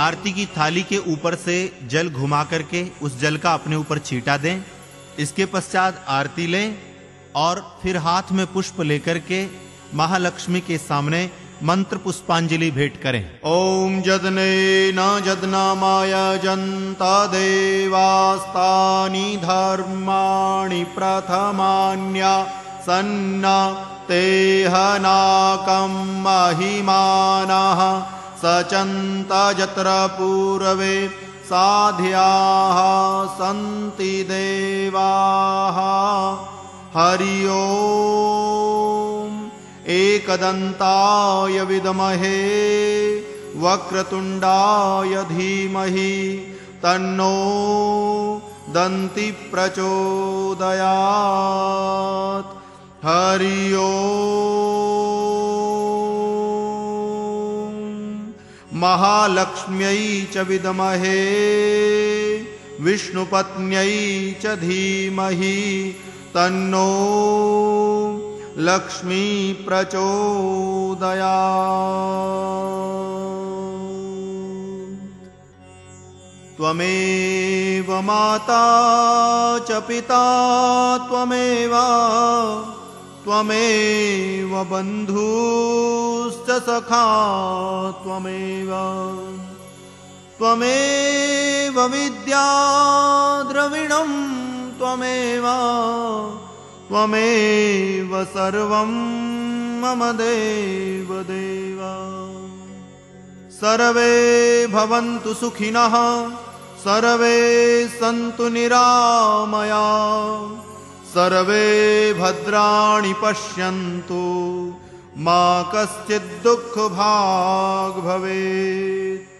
आरती की थाली के ऊपर से जल घुमा करके उस जल का अपने ऊपर छींटा दें। इसके पश्चात आरती लें और फिर हाथ में पुष्प लेकर के महालक्ष्मी के सामने मंत्र पुष्पांजलि भेंट करें। ओम जदनेन जदनामाय जन्ता देवास्तानि धर्माणि प्रथमान्या सन्न तेहनाकं महिमानः सचन्त यत्र पूर्वे साध्याः सन्ति देवाः। हरि ओम एकदन्ताय विद्महे वक्रतुण्डाय धीमहि तन्नो दन्ति प्रचोदयात्। हरि ओम महालक्ष्म्यै च विद्महे विष्णुपत्न्यै च धीमहि तन्नो लक्ष्मी प्रचोदयात्। त्वमेव माता च पिता त्वमेव बन्धुश्च सखा त्वमेव विद्या द्रविणं त्वमेव सर्वं मम देवदेव। सर्वे भवन्तु सुखिनः सर्वे सन्तु निरामया सर्वे भद्राणि पश्यन्तु मा कश्चित् दुःखभाग् भवेत्।